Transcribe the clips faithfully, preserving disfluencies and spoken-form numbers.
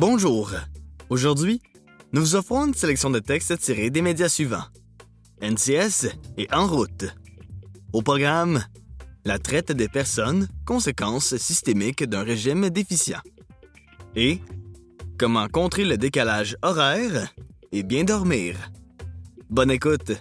Bonjour! Aujourd'hui, nous vous offrons une sélection de textes tirés des médias suivants. N C S et En route. Au programme, la traite des personnes, conséquences systémiques d'un régime déficient. Et comment contrer le décalage horaire et bien dormir. Bonne écoute!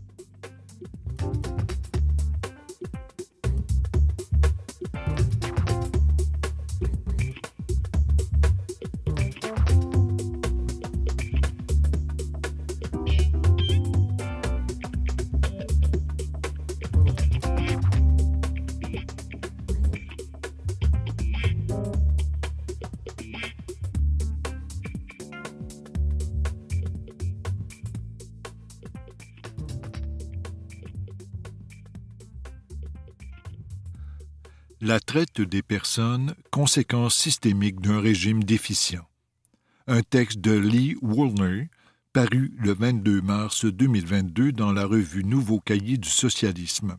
La traite des personnes, conséquences systémiques d'un régime déficient. Un texte de Lee Woolner, paru le vingt-deux mars deux mille vingt-deux dans la revue Nouveau Cahier du socialisme.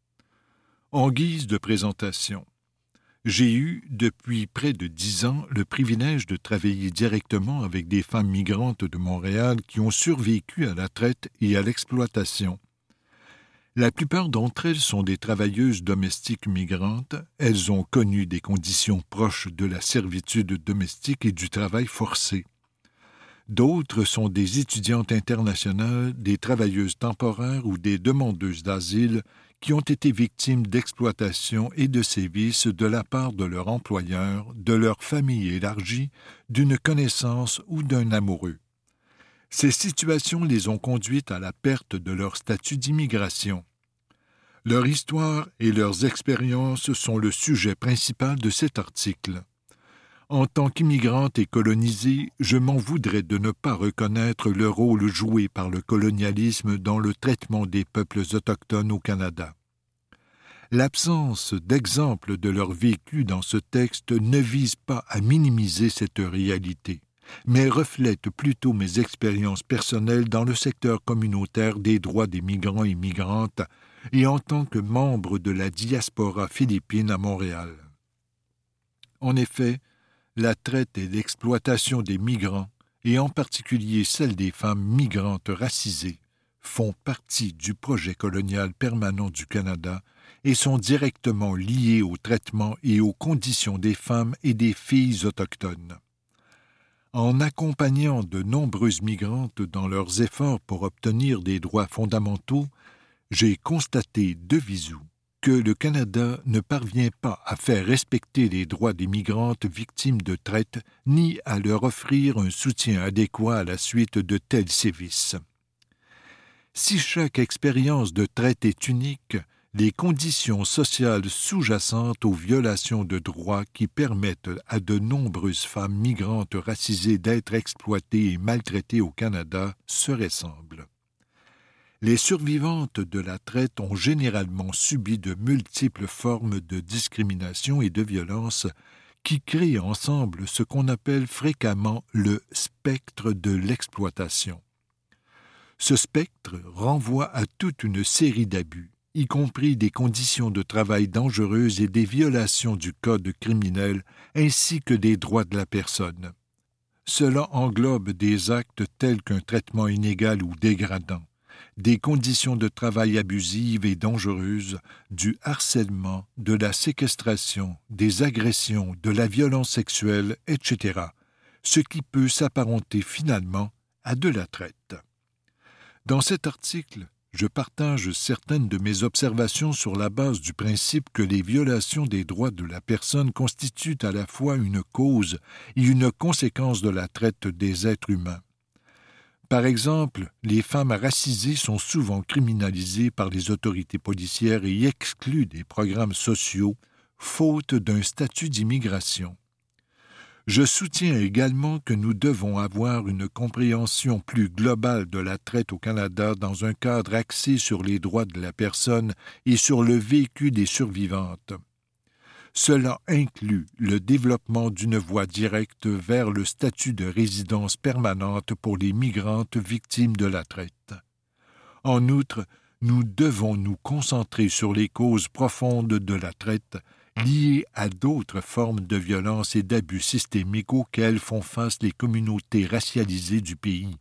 En guise de présentation, j'ai eu, depuis près de dix ans, le privilège de travailler directement avec des femmes migrantes de Montréal qui ont survécu à la traite et à l'exploitation. La plupart d'entre elles sont des travailleuses domestiques migrantes. Elles ont connu des conditions proches de la servitude domestique et du travail forcé. D'autres sont des étudiantes internationales, des travailleuses temporaires ou des demandeuses d'asile qui ont été victimes d'exploitation et de sévices de la part de leur employeur, de leur famille élargie, d'une connaissance ou d'un amoureux. Ces situations les ont conduites à la perte de leur statut d'immigration. Leur histoire et leurs expériences sont le sujet principal de cet article. En tant qu'immigrante et colonisée, je m'en voudrais de ne pas reconnaître le rôle joué par le colonialisme dans le traitement des peuples autochtones au Canada. L'absence d'exemples de leur vécu dans ce texte ne vise pas à minimiser cette réalité, mais reflète plutôt mes expériences personnelles dans le secteur communautaire des droits des migrants et migrantes et en tant que membre de la diaspora philippine à Montréal. En effet, la traite et l'exploitation des migrants, et en particulier celle des femmes migrantes racisées, font partie du projet colonial permanent du Canada et sont directement liées au traitement et aux conditions des femmes et des filles autochtones. En accompagnant de nombreuses migrantes dans leurs efforts pour obtenir des droits fondamentaux, j'ai constaté de visu que le Canada ne parvient pas à faire respecter les droits des migrantes victimes de traite ni à leur offrir un soutien adéquat à la suite de tels sévices. Si chaque expérience de traite est unique, les conditions sociales sous-jacentes aux violations de droits qui permettent à de nombreuses femmes migrantes racisées d'être exploitées et maltraitées au Canada se ressemblent. Les survivantes de la traite ont généralement subi de multiples formes de discrimination et de violence qui créent ensemble ce qu'on appelle fréquemment le spectre de l'exploitation. Ce spectre renvoie à toute une série d'abus, y compris des conditions de travail dangereuses et des violations du code criminel, ainsi que des droits de la personne. Cela englobe des actes tels qu'un traitement inégal ou dégradant, des conditions de travail abusives et dangereuses, du harcèlement, de la séquestration, des agressions, de la violence sexuelle, et cetera, ce qui peut s'apparenter finalement à de la traite. Dans cet article, je partage certaines de mes observations sur la base du principe que les violations des droits de la personne constituent à la fois une cause et une conséquence de la traite des êtres humains. Par exemple, les femmes racisées sont souvent criminalisées par les autorités policières et exclues des programmes sociaux, faute d'un statut d'immigration. Je soutiens également que nous devons avoir une compréhension plus globale de la traite au Canada dans un cadre axé sur les droits de la personne et sur le vécu des survivantes. Cela inclut le développement d'une voie directe vers le statut de résidence permanente pour les migrantes victimes de la traite. En outre, nous devons nous concentrer sur les causes profondes de la traite liées à d'autres formes de violence et d'abus systémiques auxquels font face les communautés racialisées du pays.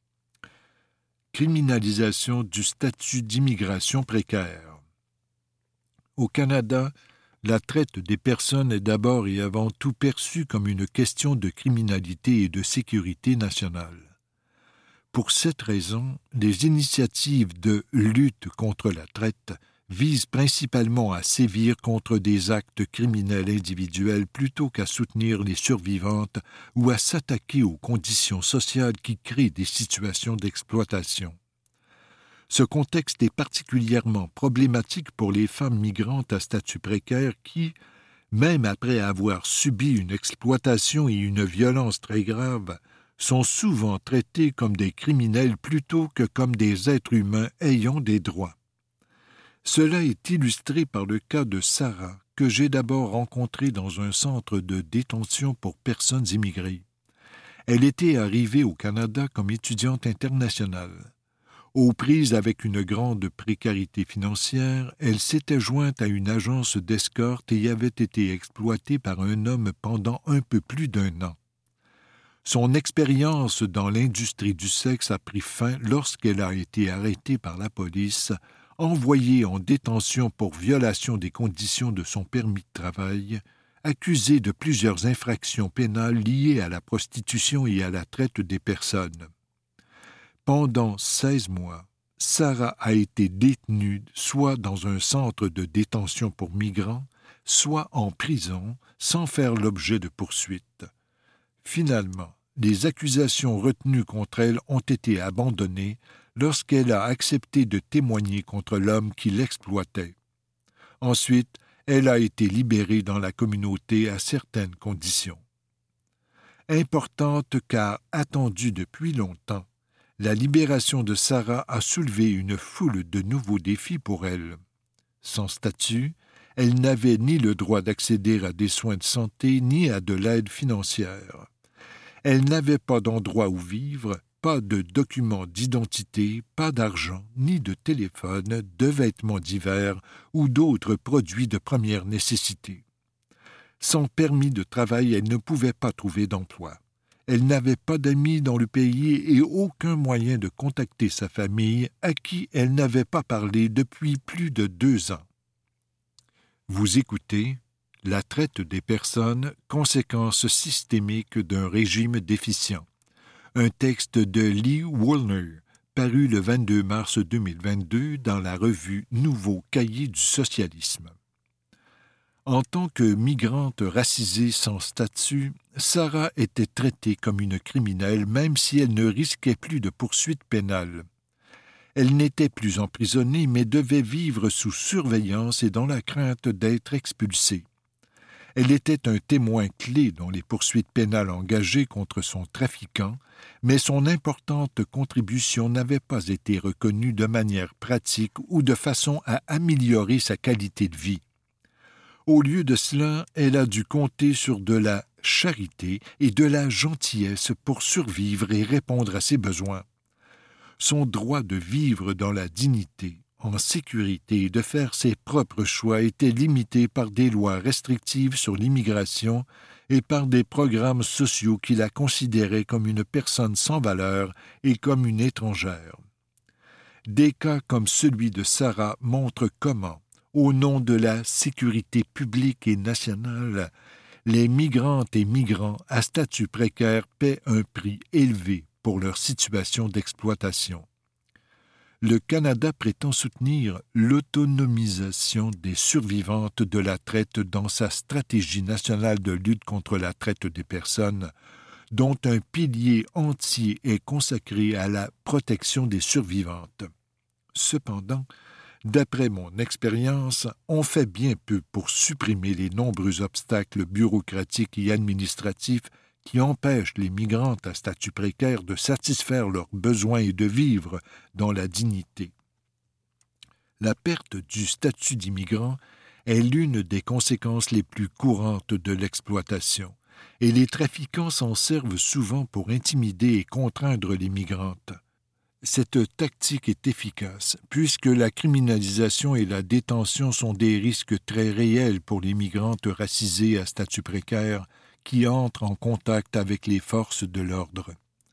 Criminalisation du statut d'immigration précaire. Au Canada, la traite des personnes est d'abord et avant tout perçue comme une question de criminalité et de sécurité nationale. Pour cette raison, les initiatives de lutte contre la traite visent principalement à sévir contre des actes criminels individuels plutôt qu'à soutenir les survivantes ou à s'attaquer aux conditions sociales qui créent des situations d'exploitation. Ce contexte est particulièrement problématique pour les femmes migrantes à statut précaire qui, même après avoir subi une exploitation et une violence très grave, sont souvent traitées comme des criminels plutôt que comme des êtres humains ayant des droits. Cela est illustré par le cas de Sarah, que j'ai d'abord rencontrée dans un centre de détention pour personnes immigrées. Elle était arrivée au Canada comme étudiante internationale. Aux prises avec une grande précarité financière, elle s'était jointe à une agence d'escorte et avait été exploitée par un homme pendant un peu plus d'un an. Son expérience dans l'industrie du sexe a pris fin lorsqu'elle a été arrêtée par la police, envoyée en détention pour violation des conditions de son permis de travail, accusée de plusieurs infractions pénales liées à la prostitution et à la traite des personnes. Pendant seize mois, Sarah a été détenue soit dans un centre de détention pour migrants, soit en prison, sans faire l'objet de poursuites. Finalement, les accusations retenues contre elle ont été abandonnées lorsqu'elle a accepté de témoigner contre l'homme qui l'exploitait. Ensuite, elle a été libérée dans la communauté à certaines conditions. Importante car attendue depuis longtemps, la libération de Sarah a soulevé une foule de nouveaux défis pour elle. Sans statut, elle n'avait ni le droit d'accéder à des soins de santé ni à de l'aide financière. Elle n'avait pas d'endroit où vivre, pas de documents d'identité, pas d'argent, ni de téléphone, de vêtements d'hiver ou d'autres produits de première nécessité. Sans permis de travail, elle ne pouvait pas trouver d'emploi. Elle n'avait pas d'amis dans le pays et aucun moyen de contacter sa famille à qui elle n'avait pas parlé depuis plus de deux ans. Vous écoutez La traite des personnes, conséquences systémiques d'un régime déficient. Un texte de Lee Woolner, paru le vingt-deux mars deux mille vingt-deux dans la revue Nouveau Cahier du socialisme. En tant que migrante racisée sans statut, Sarah était traitée comme une criminelle même si elle ne risquait plus de poursuites pénales. Elle n'était plus emprisonnée mais devait vivre sous surveillance et dans la crainte d'être expulsée. Elle était un témoin clé dans les poursuites pénales engagées contre son trafiquant, mais son importante contribution n'avait pas été reconnue de manière pratique ou de façon à améliorer sa qualité de vie. Au lieu de cela, elle a dû compter sur de la charité et de la gentillesse pour survivre et répondre à ses besoins. Son droit de vivre dans la dignité, en sécurité et de faire ses propres choix était limité par des lois restrictives sur l'immigration et par des programmes sociaux qui la considéraient comme une personne sans valeur et comme une étrangère. Des cas comme celui de Sarah montrent comment, au nom de la sécurité publique et nationale, les migrantes et migrants à statut précaire paient un prix élevé pour leur situation d'exploitation. Le Canada prétend soutenir l'autonomisation des survivantes de la traite dans sa stratégie nationale de lutte contre la traite des personnes, dont un pilier entier est consacré à la protection des survivantes. Cependant, d'après mon expérience, on fait bien peu pour supprimer les nombreux obstacles bureaucratiques et administratifs qui empêchent les migrantes à statut précaire de satisfaire leurs besoins et de vivre dans la dignité. La perte du statut d'immigrant est l'une des conséquences les plus courantes de l'exploitation, et les trafiquants s'en servent souvent pour intimider et contraindre les migrantes. Cette tactique est efficace, puisque la criminalisation et la détention sont des risques très réels pour les migrantes racisées à statut précaire qui entrent en contact avec les forces de l'ordre.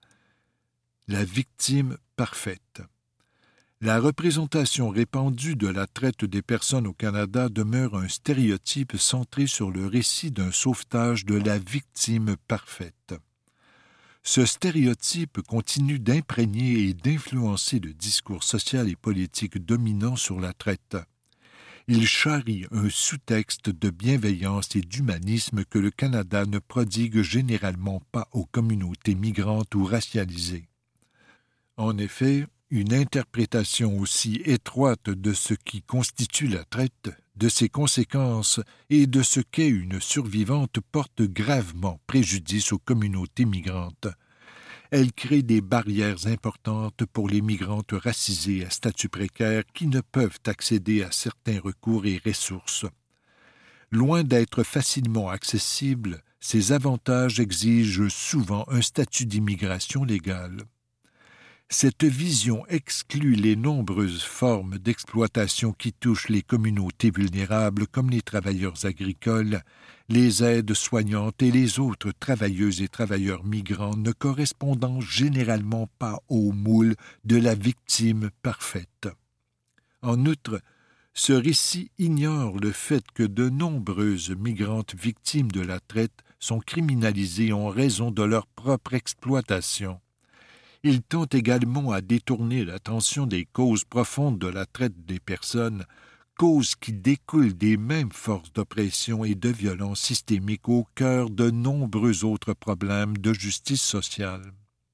La victime parfaite. La représentation répandue de la traite des personnes au Canada demeure un stéréotype centré sur le récit d'un sauvetage de la victime parfaite. Ce stéréotype continue d'imprégner et d'influencer le discours social et politique dominant sur la traite. Il charrie un sous-texte de bienveillance et d'humanisme que le Canada ne prodigue généralement pas aux communautés migrantes ou racialisées. En effet, une interprétation aussi étroite de ce qui constitue la traite, de ses conséquences et de ce qu'est une survivante porte gravement préjudice aux communautés migrantes. Elle crée des barrières importantes pour les migrantes racisées à statut précaire qui ne peuvent accéder à certains recours et ressources. Loin d'être facilement accessibles, ces avantages exigent souvent un statut d'immigration légale. Cette vision exclut les nombreuses formes d'exploitation qui touchent les communautés vulnérables comme les travailleurs agricoles, les aides soignantes et les autres travailleuses et travailleurs migrants ne correspondant généralement pas au moule de la victime parfaite. En outre, ce récit ignore le fait que de nombreuses migrantes victimes de la traite sont criminalisées en raison de leur propre exploitation. Il tente également à détourner l'attention des causes profondes de la traite des personnes, causes qui découlent des mêmes forces d'oppression et de violence systémique au cœur de nombreux autres problèmes de justice sociale.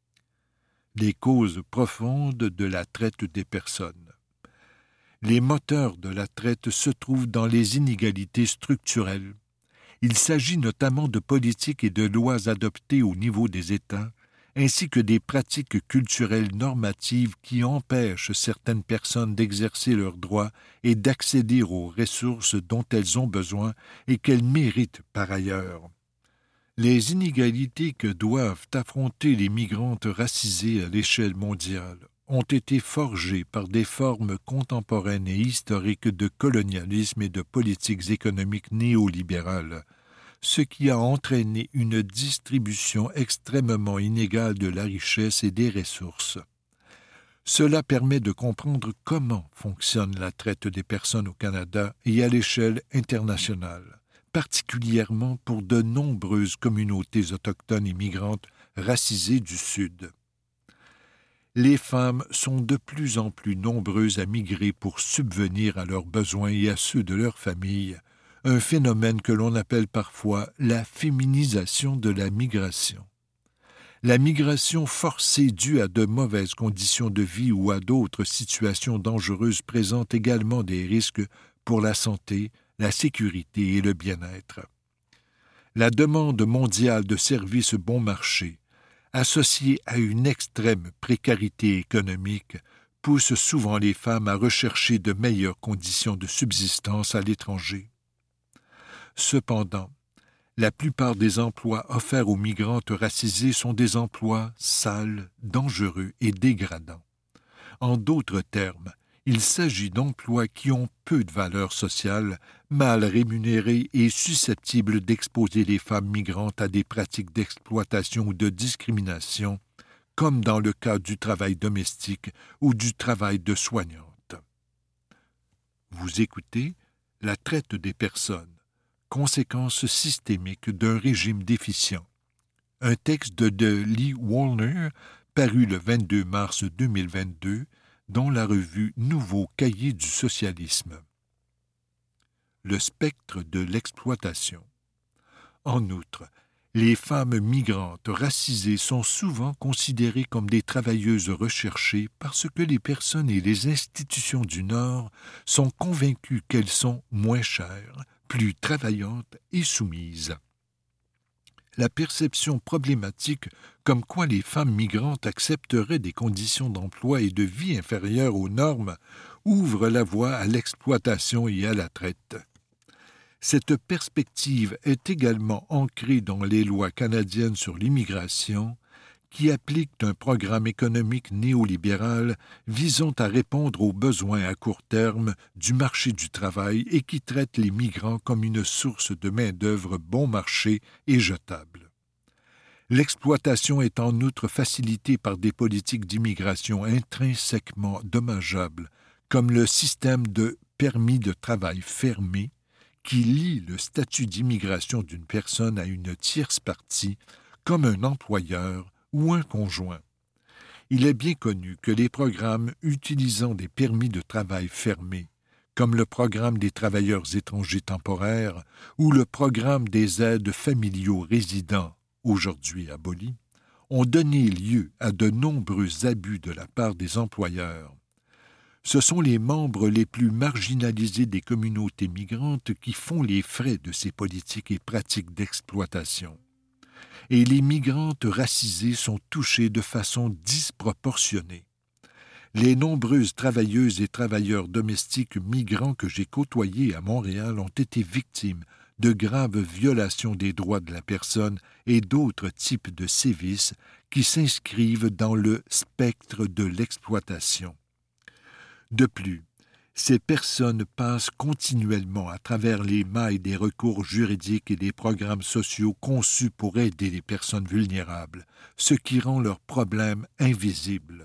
Les causes profondes de la traite des personnes. Les moteurs de la traite se trouvent dans les inégalités structurelles. Il s'agit notamment de politiques et de lois adoptées au niveau des États, ainsi que des pratiques culturelles normatives qui empêchent certaines personnes d'exercer leurs droits et d'accéder aux ressources dont elles ont besoin et qu'elles méritent par ailleurs. Les inégalités que doivent affronter les migrantes racisées à l'échelle mondiale ont été forgées par des formes contemporaines et historiques de colonialisme et de politiques économiques néolibérales, ce qui a entraîné une distribution extrêmement inégale de la richesse et des ressources. Cela permet de comprendre comment fonctionne la traite des personnes au Canada et à l'échelle internationale, particulièrement pour de nombreuses communautés autochtones et migrantes racisées du Sud. Les femmes sont de plus en plus nombreuses à migrer pour subvenir à leurs besoins et à ceux de leur famille, un phénomène que l'on appelle parfois la féminisation de la migration. La migration forcée due à de mauvaises conditions de vie ou à d'autres situations dangereuses présente également des risques pour la santé, la sécurité et le bien-être. La demande mondiale de services bon marché, associée à une extrême précarité économique, pousse souvent les femmes à rechercher de meilleures conditions de subsistance à l'étranger. Cependant, la plupart des emplois offerts aux migrantes racisées sont des emplois sales, dangereux et dégradants. En d'autres termes, il s'agit d'emplois qui ont peu de valeur sociale, mal rémunérés et susceptibles d'exposer les femmes migrantes à des pratiques d'exploitation ou de discrimination, comme dans le cas du travail domestique ou du travail de soignante. Vous écoutez La traite des personnes. Conséquences systémiques d'un régime déficient. Un texte de Lee Woolner, paru le vingt-deux mars deux mille vingt-deux, dans la revue Nouveau Cahier du socialisme. Le spectre de l'exploitation. En outre, les femmes migrantes racisées sont souvent considérées comme des travailleuses recherchées parce que les personnes et les institutions du Nord sont convaincues qu'elles sont moins chères, plus travaillantes et soumises. La perception problématique comme quoi les femmes migrantes accepteraient des conditions d'emploi et de vie inférieures aux normes ouvre la voie à l'exploitation et à la traite. Cette perspective est également ancrée dans les lois canadiennes sur l'immigration qui appliquent un programme économique néolibéral visant à répondre aux besoins à court terme du marché du travail et qui traitent les migrants comme une source de main-d'œuvre bon marché et jetable. L'exploitation est en outre facilitée par des politiques d'immigration intrinsèquement dommageables, comme le système de permis de travail fermé, qui lie le statut d'immigration d'une personne à une tierce partie, comme un employeur ou un conjoint. Il est bien connu que les programmes utilisant des permis de travail fermés, comme le programme des travailleurs étrangers temporaires ou le programme des aides familiaux résidents, aujourd'hui abolis, ont donné lieu à de nombreux abus de la part des employeurs. Ce sont les membres les plus marginalisés des communautés migrantes qui font les frais de ces politiques et pratiques d'exploitation. Et les migrantes racisées sont touchées de façon disproportionnée. Les nombreuses travailleuses et travailleurs domestiques migrants que j'ai côtoyés à Montréal ont été victimes de graves violations des droits de la personne et d'autres types de sévices qui s'inscrivent dans le spectre de l'exploitation. De plus, ces personnes passent continuellement à travers les mailles des recours juridiques et des programmes sociaux conçus pour aider les personnes vulnérables, ce qui rend leurs problèmes invisibles.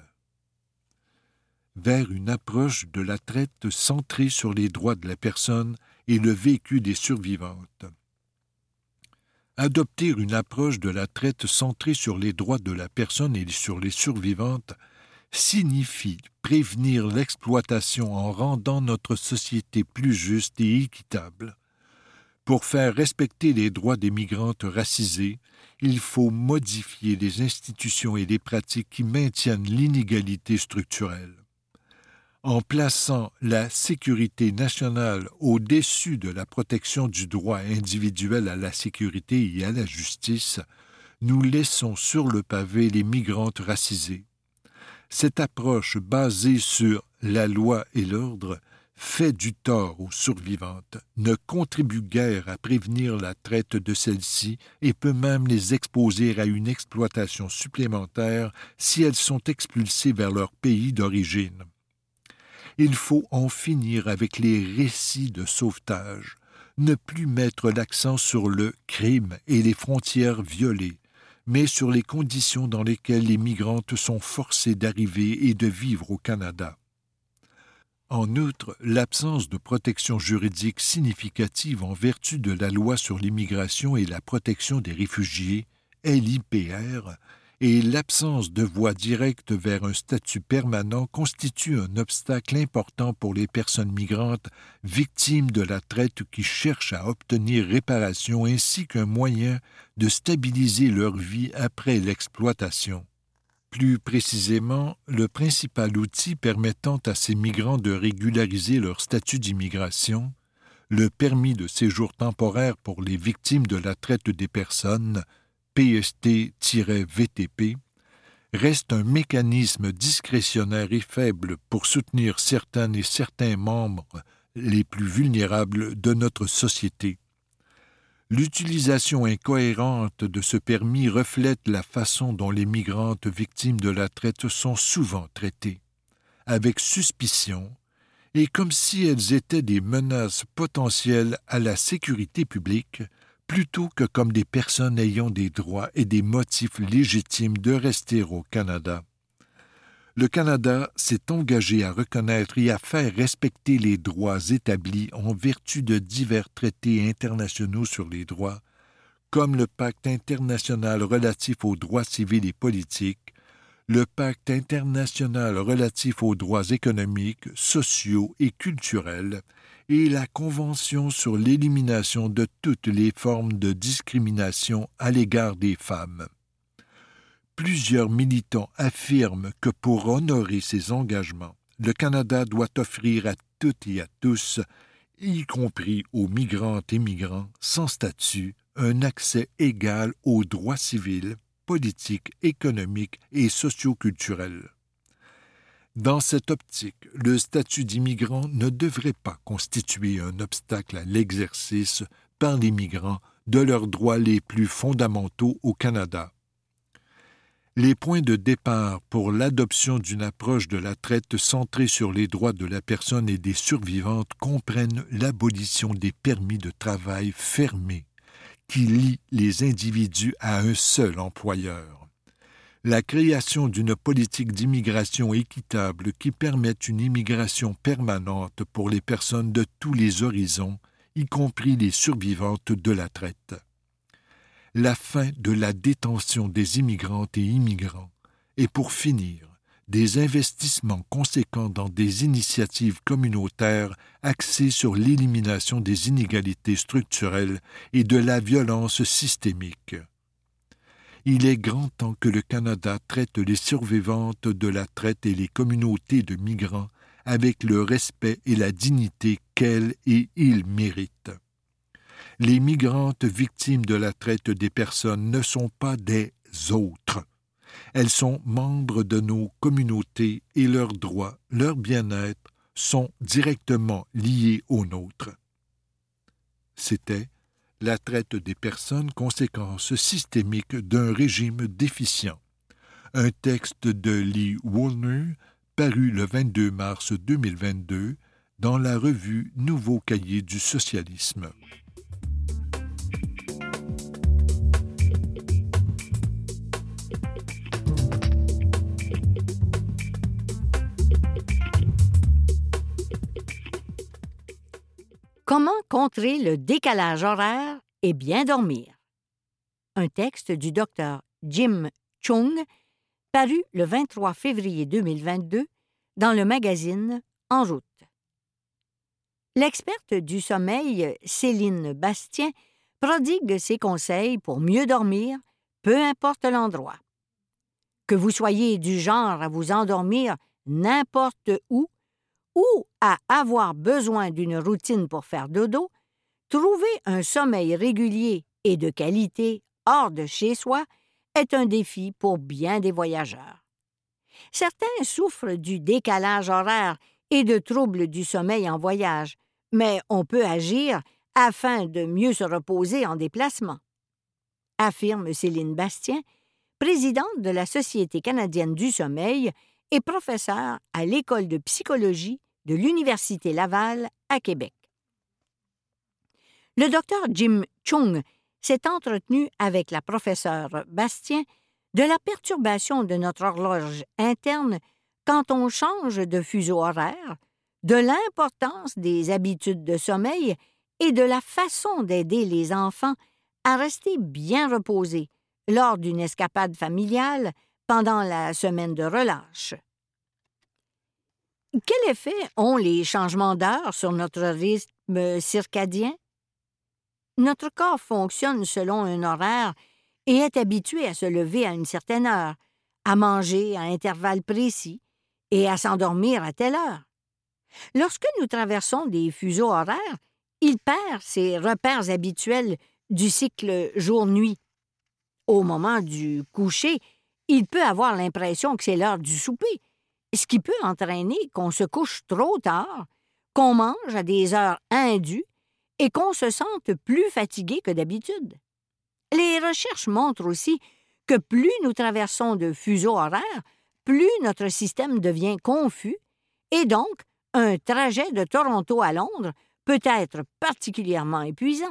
Vers une approche de la traite centrée sur les droits de la personne et le vécu des survivantes. Adopter une approche de la traite centrée sur les droits de la personne et sur les survivantes signifie prévenir l'exploitation en rendant notre société plus juste et équitable. Pour faire respecter les droits des migrantes racisées, il faut modifier les institutions et les pratiques qui maintiennent l'inégalité structurelle. En plaçant la sécurité nationale au-dessus de la protection du droit individuel à la sécurité et à la justice, nous laissons sur le pavé les migrantes racisées. Cette approche basée sur la loi et l'ordre fait du tort aux survivantes, ne contribue guère à prévenir la traite de celles-ci et peut même les exposer à une exploitation supplémentaire si elles sont expulsées vers leur pays d'origine. Il faut en finir avec les récits de sauvetage, ne plus mettre l'accent sur le crime et les frontières violées, mais sur les conditions dans lesquelles les migrantes sont forcées d'arriver et de vivre au Canada. En outre, l'absence de protection juridique significative en vertu de la loi sur l'immigration et la protection des réfugiés, L I P R, et l'absence de voie directe vers un statut permanent constituent un obstacle important pour les personnes migrantes victimes de la traite qui cherchent à obtenir réparation ainsi qu'un moyen de stabiliser leur vie après l'exploitation. Plus précisément, le principal outil permettant à ces migrants de régulariser leur statut d'immigration, le permis de séjour temporaire pour les victimes de la traite des personnes, P S T V T P, reste un mécanisme discrétionnaire et faible pour soutenir certaines et certains membres les plus vulnérables de notre société. L'utilisation incohérente de ce permis reflète la façon dont les migrantes victimes de la traite sont souvent traitées, avec suspicion et comme si elles étaient des menaces potentielles à la sécurité publique, plutôt que comme des personnes ayant des droits et des motifs légitimes de rester au Canada. Le Canada s'est engagé à reconnaître et à faire respecter les droits établis en vertu de divers traités internationaux sur les droits, comme le Pacte international relatif aux droits civils et politiques, le Pacte international relatif aux droits économiques, sociaux et culturels, et la Convention sur l'élimination de toutes les formes de discrimination à l'égard des femmes. Plusieurs militants affirment que pour honorer ces engagements, le Canada doit offrir à toutes et à tous, y compris aux migrantes et migrants sans statut, un accès égal aux droits civils, politiques, économiques et socioculturels. Dans cette optique, le statut d'immigrant ne devrait pas constituer un obstacle à l'exercice par les migrants de leurs droits les plus fondamentaux au Canada. Les points de départ pour l'adoption d'une approche de la traite centrée sur les droits de la personne et des survivantes comprennent l'abolition des permis de travail fermés qui lient les individus à un seul employeur, la création d'une politique d'immigration équitable qui permette une immigration permanente pour les personnes de tous les horizons, y compris les survivantes de la traite, la fin de la détention des immigrantes et immigrants, et pour finir, des investissements conséquents dans des initiatives communautaires axées sur l'élimination des inégalités structurelles et de la violence systémique. Il est grand temps que le Canada traite les survivantes de la traite et les communautés de migrants avec le respect et la dignité qu'elles et ils méritent. Les migrantes victimes de la traite des personnes ne sont pas des autres. Elles sont membres de nos communautés et leurs droits, leur bien-être sont directement liés aux nôtres. C'était La traite des personnes, conséquences systémiques d'un régime déficient. Un texte de Lee Woolner, paru le vingt-deux mars deux mille vingt-deux dans la revue Nouveau Cahier du socialisme. Comment contrer le décalage horaire et bien dormir? Un texte du docteur Jim Chung, paru le vingt-trois février deux mille vingt-deux dans le magazine En route. L'experte du sommeil, Céline Bastien, prodigue ses conseils pour mieux dormir, peu importe l'endroit. Que vous soyez du genre à vous endormir n'importe où, ou à avoir besoin d'une routine pour faire dodo, trouver un sommeil régulier et de qualité hors de chez soi est un défi pour bien des voyageurs. Certains souffrent du décalage horaire et de troubles du sommeil en voyage, mais on peut agir afin de mieux se reposer en déplacement, affirme Céline Bastien, présidente de la Société canadienne du sommeil et professeure à l'École de psychologie de l'Université Laval à Québec. Le docteur Jim Chung s'est entretenu avec la professeure Bastien de la perturbation de notre horloge interne quand on change de fuseau horaire, de l'importance des habitudes de sommeil et de la façon d'aider les enfants à rester bien reposés lors d'une escapade familiale pendant la semaine de relâche. Quel effet ont les changements d'heure sur notre rythme circadien? Notre corps fonctionne selon un horaire et est habitué à se lever à une certaine heure, à manger à intervalles précis et à s'endormir à telle heure. Lorsque nous traversons des fuseaux horaires, il perd ses repères habituels du cycle jour-nuit. Au moment du coucher, il peut avoir l'impression que c'est l'heure du souper, ce qui peut entraîner qu'on se couche trop tard, qu'on mange à des heures indues et qu'on se sente plus fatigué que d'habitude. Les recherches montrent aussi que plus nous traversons de fuseaux horaires, plus notre système devient confus et donc un trajet de Toronto à Londres peut être particulièrement épuisant.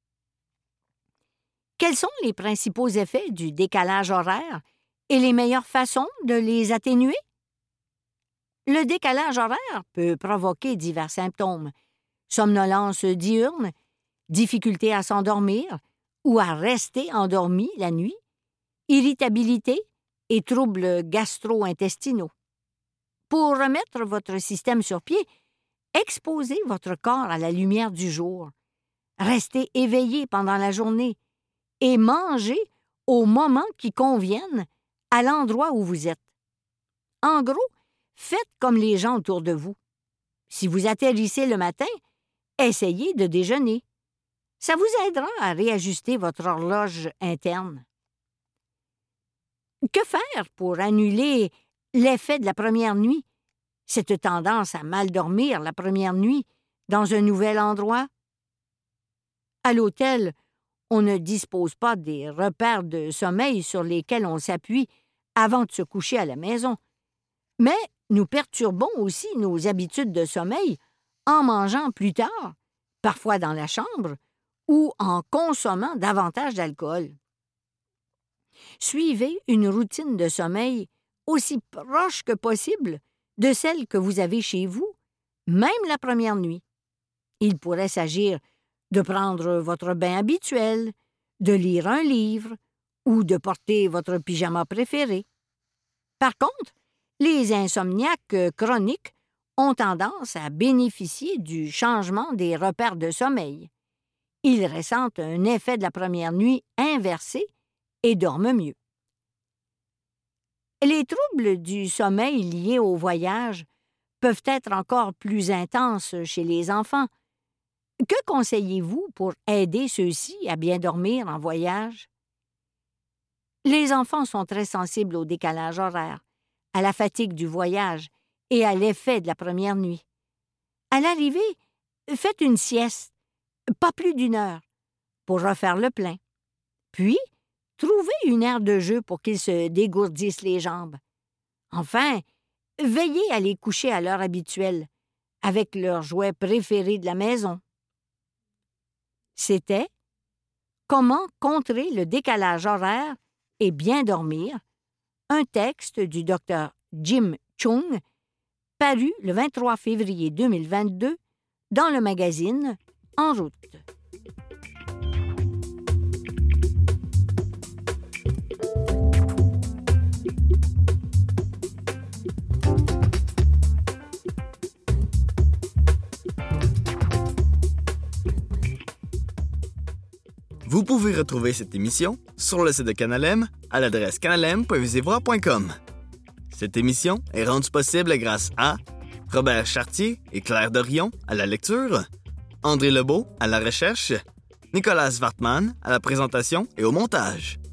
Quels sont les principaux effets du décalage horaire et les meilleures façons de les atténuer? Le décalage horaire peut provoquer divers symptômes: somnolence diurne, difficulté à s'endormir ou à rester endormi la nuit, irritabilité et troubles gastro-intestinaux. Pour remettre votre système sur pied, exposez votre corps à la lumière du jour, restez éveillé pendant la journée et mangez au moment qui convienne à l'endroit où vous êtes. En gros, faites comme les gens autour de vous. Si vous atterrissez le matin, essayez de déjeuner. Ça vous aidera à réajuster votre horloge interne. Que faire pour annuler l'effet de la première nuit, cette tendance à mal dormir la première nuit dans un nouvel endroit? À l'hôtel, on ne dispose pas des repères de sommeil sur lesquels on s'appuie avant de se coucher à la maison. Mais nous perturbons aussi nos habitudes de sommeil en mangeant plus tard, parfois dans la chambre, ou en consommant davantage d'alcool. Suivez une routine de sommeil aussi proche que possible de celle que vous avez chez vous, même la première nuit. Il pourrait s'agir de prendre votre bain habituel, de lire un livre ou de porter votre pyjama préféré. Par contre, les insomniaques chroniques ont tendance à bénéficier du changement des repères de sommeil. Ils ressentent un effet de la première nuit inversé et dorment mieux. Les troubles du sommeil liés au voyage peuvent être encore plus intenses chez les enfants. Que conseillez-vous pour aider ceux-ci à bien dormir en voyage? Les enfants sont très sensibles au décalage horaire, à la fatigue du voyage et à l'effet de la première nuit. À l'arrivée, faites une sieste, pas plus d'une heure, pour refaire le plein. Puis, trouvez une aire de jeu pour qu'ils se dégourdissent les jambes. Enfin, veillez à les coucher à l'heure habituelle, avec leurs jouets préférés de la maison. C'était « Comment contrer le décalage horaire et bien dormir », un texte du docteur Jim Chung, paru le vingt-trois février deux mille vingt-deux dans le magazine En route. Vous pouvez retrouver cette émission sur le site de Canal M à l'adresse canalem point visivoix point com. Cette émission est rendue possible grâce à Robert Chartier et Claire Dorion à la lecture, André Lebeau à la recherche, Nicolas Wartmann à la présentation et au montage.